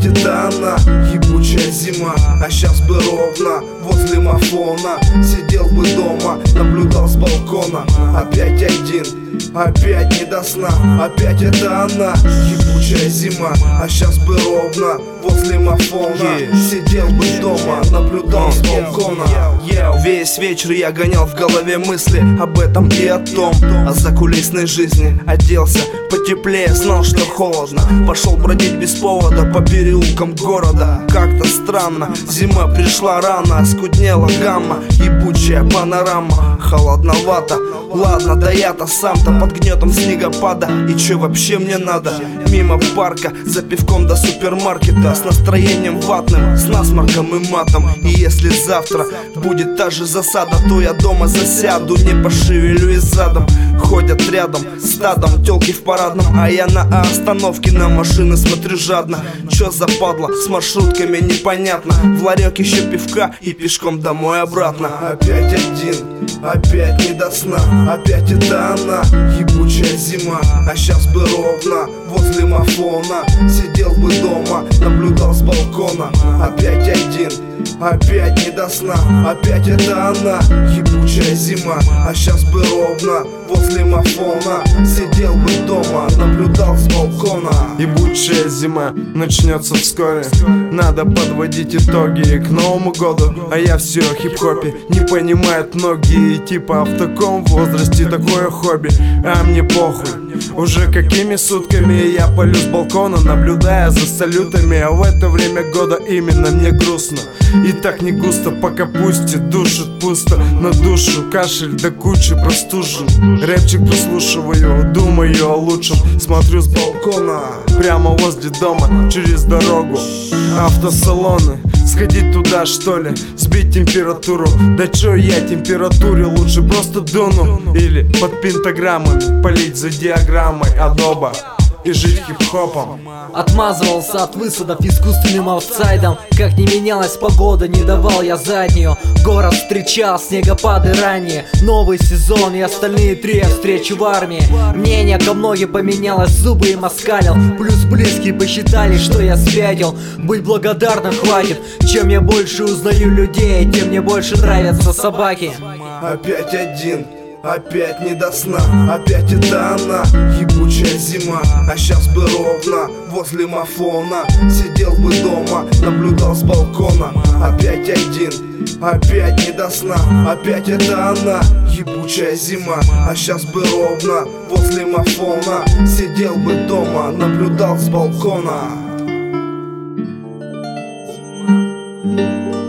Опять это она, ебучая зима. А щас бы ровно возле мафона сидел бы дома, наблюдал с балкона. Опять один, опять не до сна. Опять это она, ебучая зима. А щас бы ровно возле мафона сидел бы дома, наблюдал с балкона. Весь вечер я гонял в голове мысли об этом и о том, о закулисной жизни. Оделся потеплее, знал, что холодно. Пошел бродить без повода по переулкам города. Как-то странно, зима пришла рано, оскуднела гамма, ебучая панорама. Холодновато, ладно, да я-то сам-то под гнетом снегопада. И че вообще мне надо? Мимо парка, за пивком до супермаркета, с настроением ватным, с насморком и матом. И если завтра будет та же засада, то я дома засяду, не пошевелюсь задом. Ходят рядом стадом тёлки в парадном, а я на остановке на машины смотрю жадно. Чё за падла, с маршрутками непонятно. В ларек еще пивка и пешком домой обратно. Опять один, опять не до сна. Опять это она, ебучая зима. А щас бы ровно возле мафона сидел бы дома, наблюдал с балкона. Опять один, опять не до сна. Опять это она, ебучая зима. А щас бы ровно возле мафона сидел бы дома, наблюдал с балкона. Ебучая зима начнется вскоре. Надо подводить итоги к Новому году. А я все о хип-хопе, не понимают многие. Типа в таком возрасте такое хобби. А мне похуй, уже какими сутками я палю с балкона, наблюдая за салютами. А в это время года именно мне грустно. И так не густо, пока пустит, душит пусто. На душу кашель да куча простужен. Рэпчик прослушиваю, думаю о лучшем. Смотрю с балкона, прямо возле дома, через дорогу автосалоны. Сходить туда что ли, сбить температуру. Да чё я температуре, лучше просто дуну. Или под пентаграммами полить за диаграммой адоба и жить хип-хопом. Отмазывался от высадов искусственным аутсайдом. Как не менялась погода, не давал я заднюю. Город встречал снегопады ранее. Новый сезон и остальные 3 встречи в армии. Мнение ко многим поменялось, зубы им оскалил. Плюс близкие посчитали, что я спятил. Быть благодарным хватит. Чем я больше узнаю людей, тем мне больше нравятся собаки. Опять один, опять не до сна. Опять это она, ебучая зима. А щас бы ровно возле мафона сидел бы дома, наблюдал с балкона. Опять один, опять не до сна. Опять это она, ебучая зима. А щас бы ровно возле мафона сидел бы дома, наблюдал с балкона.